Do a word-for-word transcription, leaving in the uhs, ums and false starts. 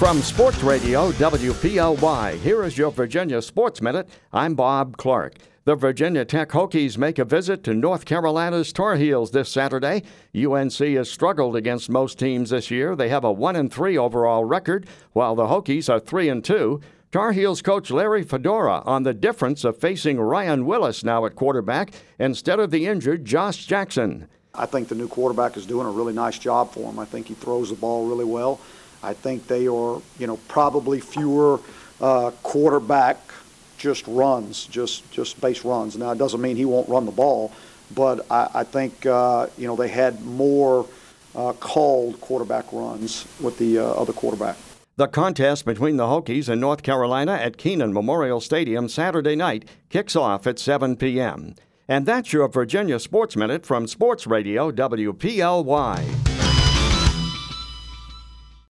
From Sports Radio W P L Y, here is your Virginia Sports Minute. I'm Bob Clark. The Virginia Tech Hokies make a visit to North Carolina's Tar Heels this Saturday. U N C has struggled against most teams this year. They have a one and three overall record, while the Hokies are three and two. Tar Heels coach Larry Fedora on the difference of facing Ryan Willis now at quarterback instead of the injured Josh Jackson. I think the new quarterback is doing a really nice job for him. I think he throws the ball really well. I think they are, you know, probably fewer uh, quarterback just runs, just just base runs. Now, it doesn't mean he won't run the ball, but I, I think, uh, you know, they had more uh, called quarterback runs with the uh, other quarterback. The contest between the Hokies and North Carolina at Kenan Memorial Stadium Saturday night kicks off at seven p.m. And that's your Virginia Sports Minute from Sports Radio W P L Y.